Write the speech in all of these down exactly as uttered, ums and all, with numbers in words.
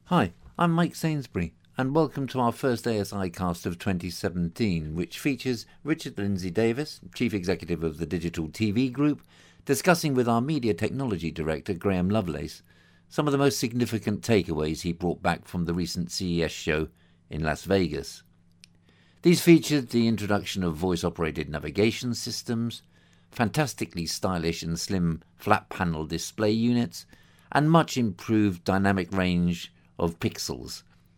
Hi, I'm Mike Sainsbury, and welcome to our first A S I cast of twenty seventeen, which features Richard Lindsay Davis, Chief Executive of the Digital T V Group, discussing with our Media Technology Director, Graham Lovelace, some of the most significant takeaways he brought back from the recent C E S show in Las Vegas. These featured the introduction of voice-operated navigation systems, fantastically stylish and slim flat-panel display units, and much improved dynamic range of pixels.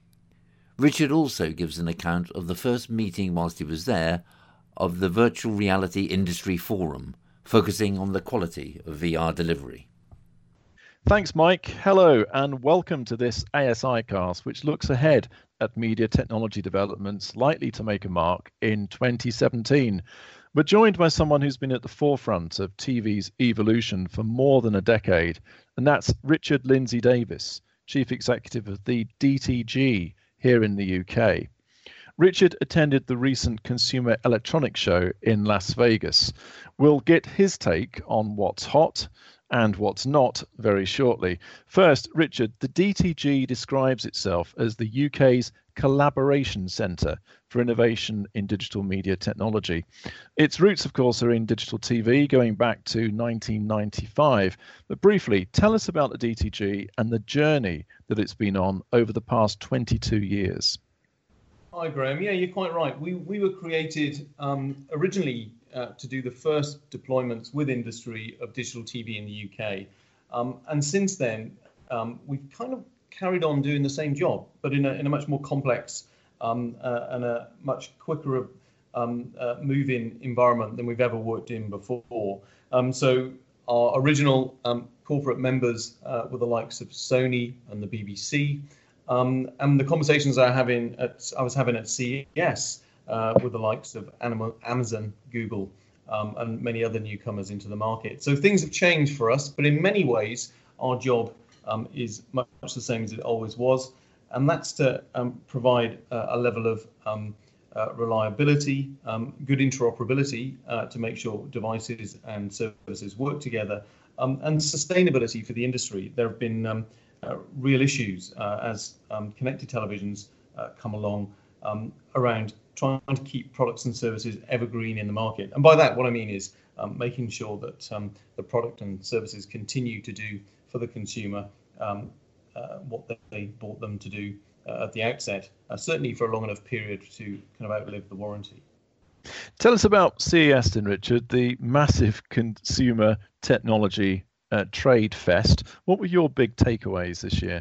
Richard also gives an account of the first meeting whilst he was there of the Virtual Reality Industry Forum, focusing on the quality of V R delivery. Thanks, Mike. Hello, and welcome to this A S I cast, which looks ahead at media technology developments likely to make a mark in twenty seventeen. We're joined by someone who's been at the forefront of T V's evolution for more than a decade, and that's Richard Lindsay Davis, Chief Executive of the D T G here in the U K. Richard attended the recent Consumer Electronics Show in Las Vegas. We'll get his take on what's hot and what's not very shortly. First, Richard, the D T G describes itself as the U K's collaboration centre for innovation in digital media technology. Its roots, of course, are in digital T V going back to nineteen ninety-five. But briefly, tell us about the D T G and the journey that it's been on over the past twenty-two years. Hi, Graham. Yeah, you're quite right. We, we were created um, originally uh, to do the first deployments with industry of digital T V in the U K. Um, and since then, um, we've kind of carried on doing the same job, but in a, in a much more complex um, uh, and a much quicker um, uh, move-in environment than we've ever worked in before. Um, so our original um, corporate members uh, were the likes of Sony and the B B C. Um, and the conversations I, having at, I was having at C E S uh, with the likes of Amazon, Google, um, and many other newcomers into the market. So things have changed for us, but in many ways, our job um, is much the same as it always was. And that's to um, provide uh, a level of um, uh, reliability, um, good interoperability uh, to make sure devices and services work together, um, and sustainability for the industry. There have been um, Uh, real issues uh, as um, connected televisions uh, come along um, around trying to keep products and services evergreen in the market. And by that, what I mean is um, making sure that um, the product and services continue to do for the consumer um, uh, what they bought them to do uh, at the outset, uh, certainly for a long enough period to kind of outlive the warranty. Tell us about C E S then, Richard, the massive consumer technology Uh, trade fest. What were your big takeaways this year?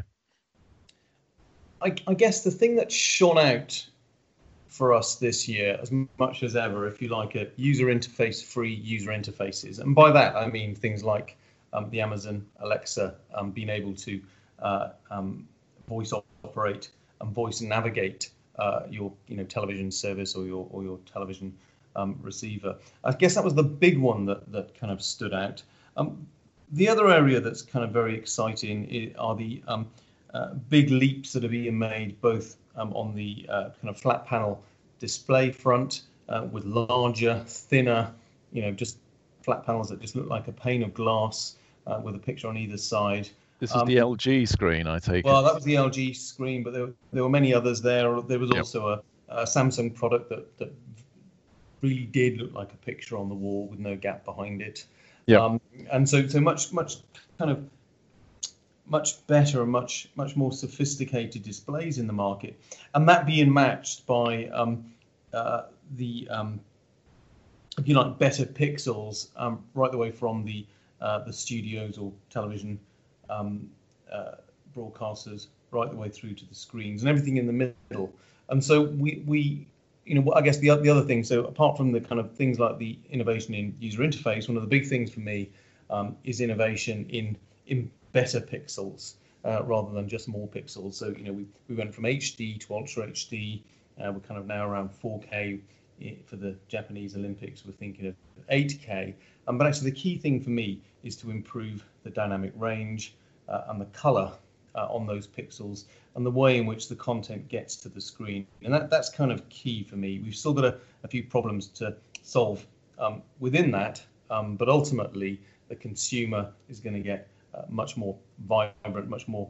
I, I guess the thing that shone out for us this year, as much as ever, if you like it, user interface free user interfaces. And by that, I mean things like um, the Amazon Alexa um, being able to uh, um, voice operate and voice navigate uh, your you know, television service or your, or your television um, receiver. I guess that was the big one that, that kind of stood out. Um, The other area that's kind of very exciting are the um, uh, big leaps that are being made both um, on the uh, kind of flat panel display front uh, with larger, thinner, you know, just flat panels that just look like a pane of glass uh, with a picture on either side. This is um, the L G screen, I take well, it. That was the L G screen, but there, there were many others there. There was also yep. a, a Samsung product that, that really did look like a picture on the wall with no gap behind it. Yeah, um, and so so much much kind of much better and much much more sophisticated displays in the market, and that being matched by um, uh, the um, if you like better pixels um, right the way from the uh, the studios or television um, uh, broadcasters right the way through to the screens and everything in the middle. And so we we. You know, I guess the the other thing. So apart from the kind of things like the innovation in user interface, one of the big things for me um, is innovation in in better pixels uh, rather than just more pixels. So you know, we we went from H D to Ultra H D. Uh, we're kind of now around four K for the Japanese Olympics. We're thinking of eight K. Um, but actually, the key thing for me is to improve the dynamic range uh, and the color uh, on those pixels, and the way in which the content gets to the screen. And that, that's kind of key for me. We've still got a, a few problems to solve um, within that, um, but ultimately the consumer is going to get uh, much more vibrant, much more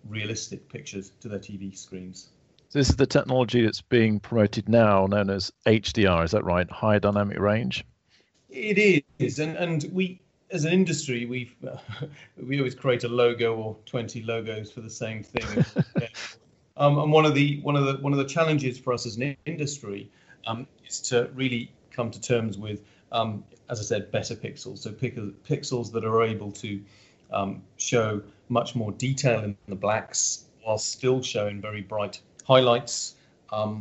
realistic pictures to their T V screens. So this is the technology that's being promoted now, known as H D R. Is that right? High dynamic range. It is, and and we, as an industry, we we always create a logo or twenty logos for the same thing. um, and one of the one of the one of the challenges for us as an industry um, is to really come to terms with, um, as I said, better pixels. So pixels that are able to um, show much more detail in the blacks while still showing very bright highlights. Um,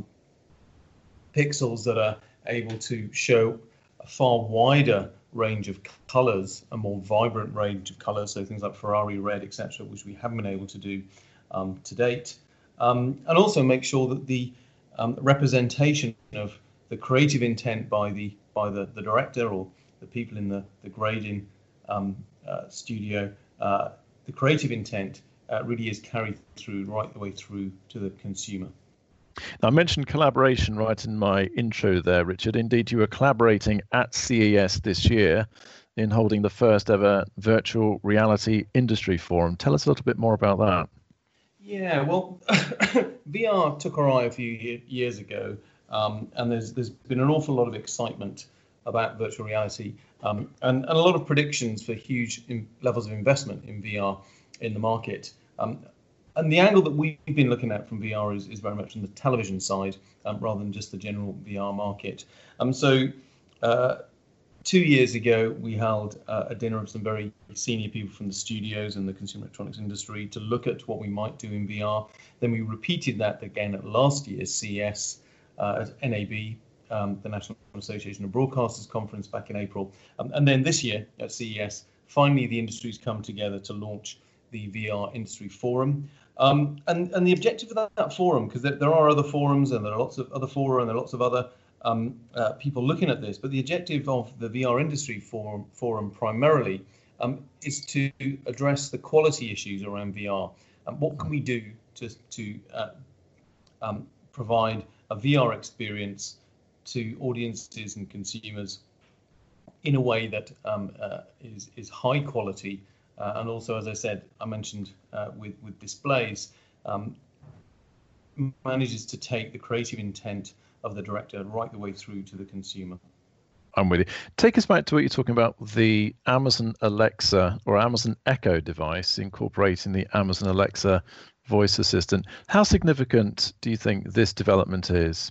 pixels that are able to show a far wider range of colors, a more vibrant range of colors, so things like Ferrari red, et cetera, which we haven't been able to do um, to date, um, and also make sure that the um, representation of the creative intent by the by the, the director or the people in the the grading um, uh, studio, uh, the creative intent uh, really is carried through right the way through to the consumer. Now, I mentioned collaboration right in my intro there, Richard. Indeed, you were collaborating at C E S this year in holding the first ever virtual reality industry forum. Tell us a little bit more about that. Yeah, well, V R took our eye a few years ago, um, and there's there's been an awful lot of excitement about virtual reality um, and, and a lot of predictions for huge in, levels of investment in V R in the market. Um, And the angle that we've been looking at from V R is, is very much on the television side, um, rather than just the general V R market. Um, so uh, two years ago, we held uh, a dinner of some very senior people from the studios and the consumer electronics industry to look at what we might do in V R. Then we repeated that again at last year's C E S uh, at N A B, um, the National Association of Broadcasters Conference back in April. Um, and then this year at C E S, finally the industry's come together to launch the V R Industry Forum. Um, and, and the objective of that, that forum, because there, there are other forums and there are lots of other fora and there are lots of other um, uh, people looking at this, but the objective of the V R Industry Forum, forum primarily um, is to address the quality issues around V R. And what can we do to, to uh, um, provide a V R experience to audiences and consumers in a way that um, uh, is, is high quality. Uh, and also, as I said, I mentioned uh, with, with displays, um, manages to take the creative intent of the director right the way through to the consumer. I'm with you. Take us back to what you're talking about, the Amazon Alexa or Amazon Echo device incorporating the Amazon Alexa voice assistant. How significant do you think this development is?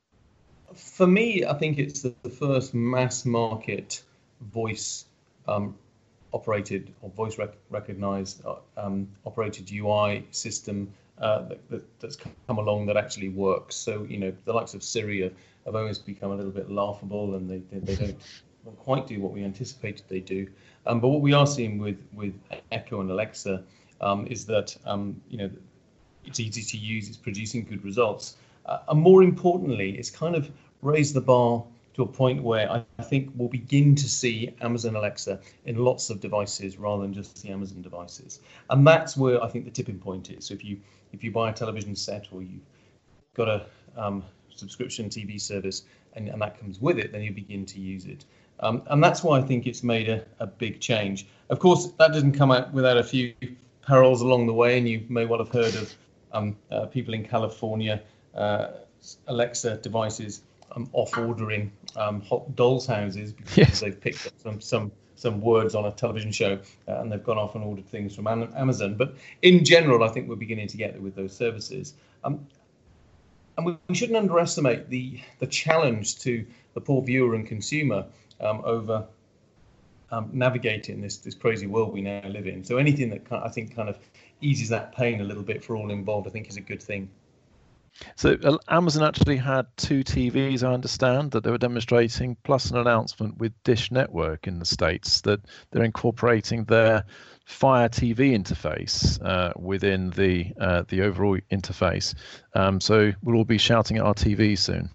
For me, I think it's the, the first mass market voice um, operated or voice rec recognized uh, um, operated U I system uh, that, that, that's come along that actually works. So, you know, the likes of Siri have, have almost become a little bit laughable, and they, they, they don't quite do what we anticipated they do. Um, but what we are seeing with, with Echo and Alexa um, is that, um, you know, it's easy to use, it's producing good results. Uh, and more importantly, it's kind of raised the bar to a point where I think we'll begin to see Amazon Alexa in lots of devices rather than just the Amazon devices. And that's where I think the tipping point is. So if you if you buy a television set or you've got a um, subscription T V service and, and that comes with it, then you begin to use it. Um, and that's why I think it's made a, a big change. Of course, that doesn't come out without a few perils along the way, and you may well have heard of um, uh, people in California, uh, Alexa devices Um, off ordering um, hot dolls' houses because yes. they've picked up some some some words on a television show uh, and they've gone off and ordered things from Amazon. But in general, I think we're beginning to get there with those services. Um, and we, we shouldn't underestimate the the challenge to the poor viewer and consumer um, over um, navigating this this crazy world we now live in. So anything that I think kind of eases that pain a little bit for all involved, I think is a good thing. So uh, Amazon actually had two T Vs, I understand, that they were demonstrating, plus an announcement with Dish Network in the States that they're incorporating their Fire T V interface uh, within the uh, the overall interface. Um, so we'll all be shouting at our T Vs soon.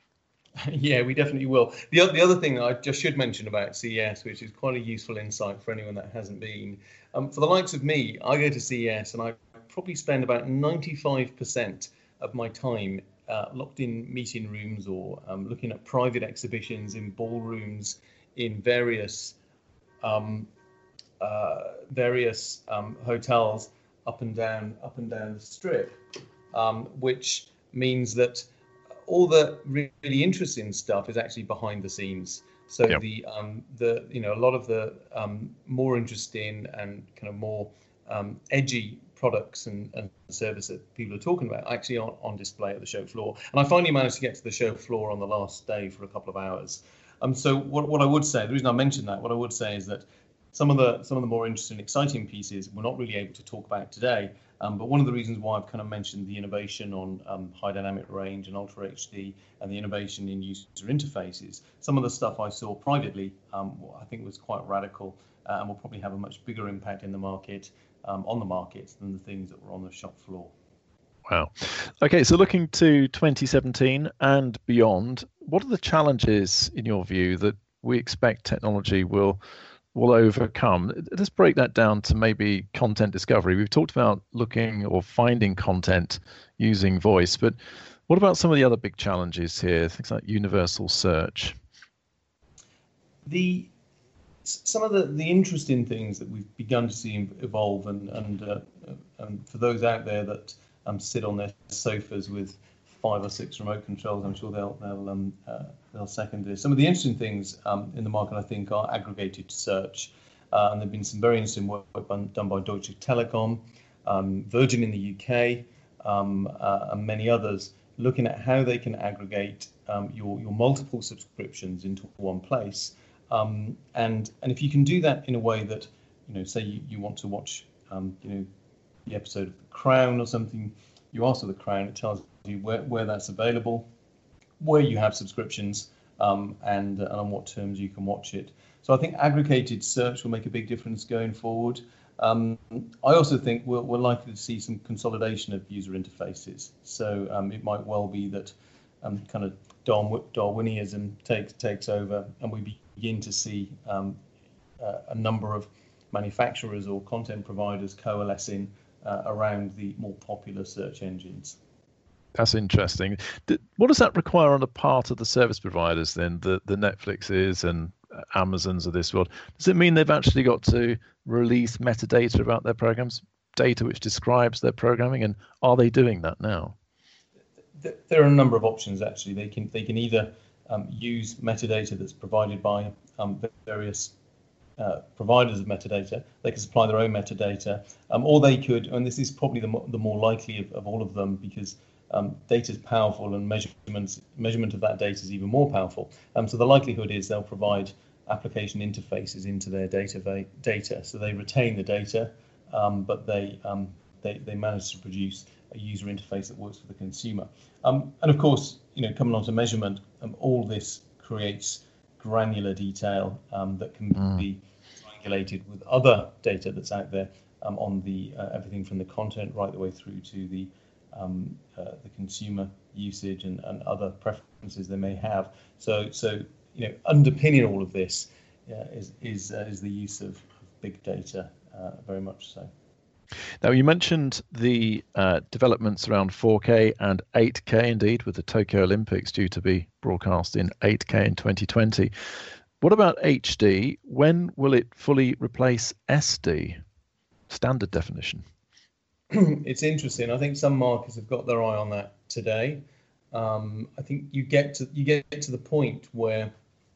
Yeah, we definitely will. The, the other thing I just should mention about C E S, which is quite a useful insight for anyone that hasn't been, um, for the likes of me, I go to C E S and I probably spend about ninety-five percent of my time uh, locked in meeting rooms or um, looking at private exhibitions in ballrooms in various um, uh, various um, hotels up and down, up and down the strip, um, which means that all the really interesting stuff is actually behind the scenes. So yep. the um, the you know a lot of the um, more interesting and kind of more um, edgy products and, and service that people are talking about actually on, on display at the show floor. And I finally managed to get to the show floor on the last day for a couple of hours. Um, so what what I would say, the reason I mentioned that, what I would say is that some of the some of the more interesting, exciting pieces we're not really able to talk about today. Um, but one of the reasons why I've kind of mentioned the innovation on um, high dynamic range and Ultra H D and the innovation in user interfaces, some of the stuff I saw privately, um, I think was quite radical uh, and will probably have a much bigger impact in the market, um, on the market than the things that were on the shop floor. Wow. Okay, so looking to twenty seventeen and beyond, what are the challenges, in your view, that we expect technology will will overcome? Let's break that down to maybe content discovery. We've talked about looking or finding content using voice, but what about some of the other big challenges here, things like universal search? The some of the, the interesting things that we've begun to see evolve, and and, uh, and for those out there that um, sit on their sofas with five or six remote controls, I'm sure they'll they'll um, uh, they'll second this. Some of the interesting things um, in the market, I think, are aggregated search, uh, and there've been some very interesting work done by Deutsche Telekom, um, Virgin in the U K, um, uh, and many others, looking at how they can aggregate um, your your multiple subscriptions into one place, um, and and if you can do that in a way that, you know, say you, you want to watch um, you know the episode of The Crown or something, you ask for The Crown, it tells you where, where that's available, where you have subscriptions, um, and, uh, and on what terms you can watch it. So I think aggregated search will make a big difference going forward. Um, I also think we're, we're likely to see some consolidation of user interfaces. So um, it might well be that um, kind of Darwinism takes takes over, and we begin to see um, uh, a number of manufacturers or content providers coalescing uh, around the more popular search engines. That's interesting. What does that require on the part of the service providers then, the, the Netflixes and Amazons of this world? Does it mean they've actually got to release metadata about their programs, data which describes their programming, and are they doing that now? There are a number of options, actually. They can they can either um, use metadata that's provided by um, various uh, providers of metadata. They can supply their own metadata, um, or they could, and this is probably the, mo the more likely of, of all of them, because Um, data is powerful and measurements, measurement of that data is even more powerful. Um, so the likelihood is they'll provide application interfaces into their data. data. So they retain the data, um, but they, um, they they manage to produce a user interface that works for the consumer. Um, and of course, you know, coming on to measurement, um, all this creates granular detail um, that can mm. be triangulated with other data that's out there um, on the uh, everything from the content right the way through to the Um, uh, the consumer usage and, and other preferences they may have. So, so you know, underpinning all of this uh, is is uh, is the use of, of big data, uh, very much so. Now, you mentioned the uh, developments around four K and eight K, indeed, with the Tokyo Olympics due to be broadcast in eight K in twenty twenty. What about H D? When will it fully replace S D, standard definition? It's interesting. I think some markets have got their eye on that today. Um, I think you get to you get to the point where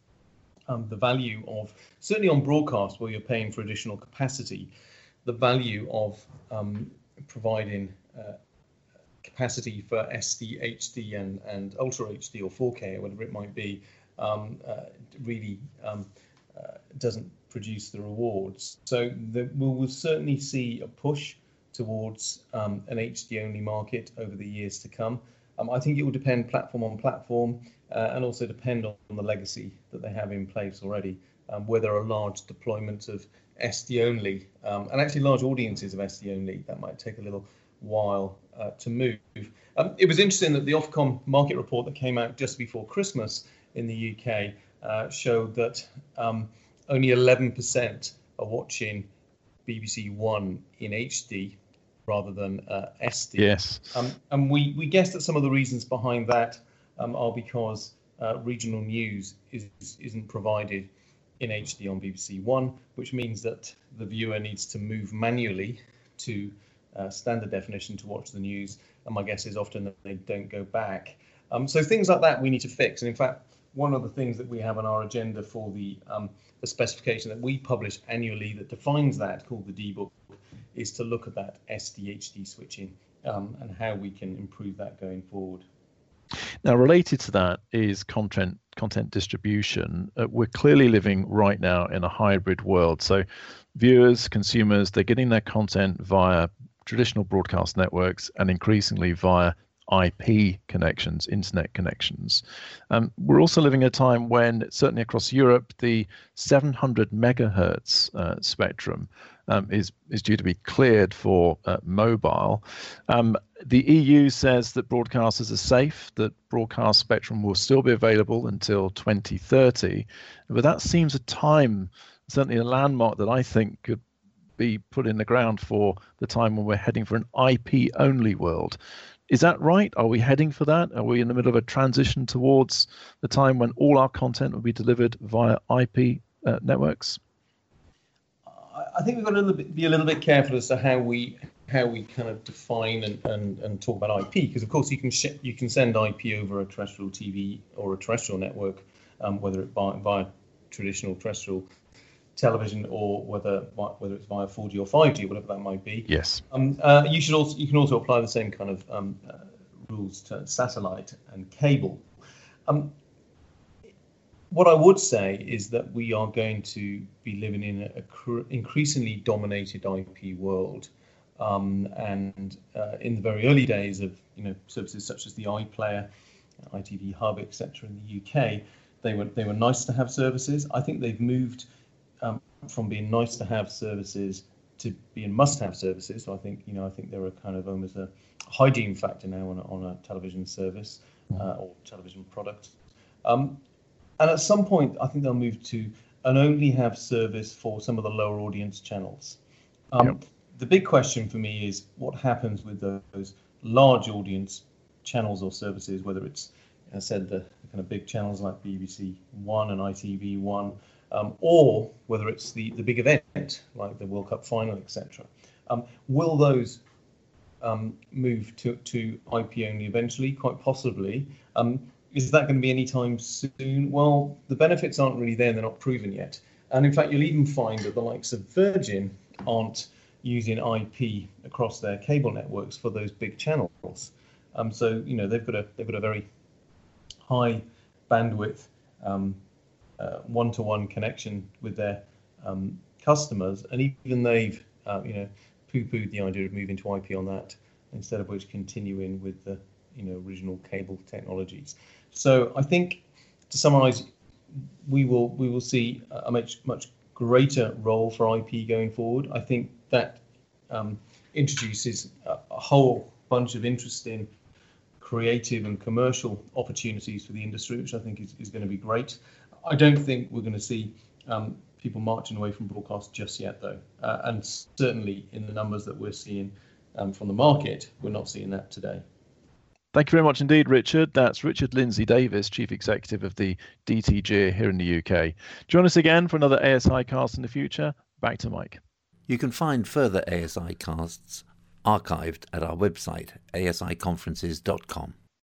um, the value of, certainly on broadcast where you're paying for additional capacity, the value of um, providing uh, capacity for S D, H D, and and Ultra H D or four K or whatever it might be um, uh, really um, uh, doesn't produce the rewards. So the, we will certainly see a push towards um, an H D only market over the years to come. Um, I think it will depend platform on platform uh, and also depend on the legacy that they have in place already, um, where there are large deployments of S D only um, and actually large audiences of S D only. That might take a little while uh, to move. Um, it was interesting that the Ofcom market report that came out just before Christmas in the U K uh, showed that um, only eleven percent are watching B B C One in H D rather than uh, S D. Yes. Um, and we, we guess that some of the reasons behind that um, are because uh, regional news is, isn't provided in H D on B B C One, which means that the viewer needs to move manually to uh, standard definition to watch the news, and my guess is often that they don't go back. Um, so things like that we need to fix. And in fact, one of the things that we have on our agenda for the, um, the specification that we publish annually that defines that, called the D book, is to look at that S D H D switching um, and how we can improve that going forward. Now, related to that is content content distribution. Uh, we're clearly living right now in a hybrid world. So viewers, consumers, they're getting their content via traditional broadcast networks and increasingly via I P connections, internet connections. Um, we're also living a time when, certainly across Europe, the seven hundred megahertz uh, spectrum um, is is due to be cleared for uh, mobile. Um, the E U says that broadcasters are safe, that broadcast spectrum will still be available until twenty thirty, but that seems a time, certainly a landmark that I think could be put in the ground for the time when we're heading for an I P-only world. Is that right? Are we heading for that? Are we in the middle of a transition towards the time when all our content will be delivered via I P uh, networks? I think we've got to little bit, be a little bit careful as to how we how we kind of define and, and, and talk about I P, because of course you can sh- you can send I P over a terrestrial T V or a terrestrial network, um, whether it by, via traditional terrestrial television or whether whether it's via four G or five G, whatever that might be. Yes. Um, uh, you should also you can also apply the same kind of um, uh, rules to satellite and cable. Um, what I would say is that we are going to be living in a, a cr- increasingly dominated I P world, um, and uh, in the very early days of you know services such as the iPlayer, I T V Hub, et cetera, in the U K, they were they were nice to have services. I think they've moved Um, from being nice to have services to being must have services. So I think you know I think they're a kind of almost a hygiene factor now on a, on a television service uh, or television product. Um, and at some point, I think they'll move to an only have service for some of the lower audience channels. Um, yep. The big question for me is what happens with those large audience channels or services, whether it's, as I said, the, the kind of big channels like B B C One and I T V One. Um, or whether it's the, the big event like the World Cup final, et cetera. Um, will those um, move to, to I P only eventually? Quite possibly. Um, is that going to be any time soon? Well, the benefits aren't really there; they're not proven yet. And in fact, you'll even find that the likes of Virgin aren't using I P across their cable networks for those big channels. Um, so you know they've got a they've got a very high bandwidth Um, Uh, one-to-one connection with their um, customers, and even they've uh, you know poo-pooed the idea of moving to I P on that, instead of which continuing with the you know original cable technologies. So I think, to summarise, we will we will see a much much greater role for I P going forward. I think that um, introduces a, a whole bunch of interesting creative and commercial opportunities for the industry, which I think is, is going to be great. I don't think we're going to see um, people marching away from broadcast just yet, though. Uh, and certainly in the numbers that we're seeing um, from the market, we're not seeing that today. Thank you very much indeed, Richard. That's Richard Lindsay-Davies, Chief Executive of the D T G here in the U K. Join us again for another A S I cast in the future. Back to Mike. You can find further A S I casts archived at our website, a s i conferences dot com.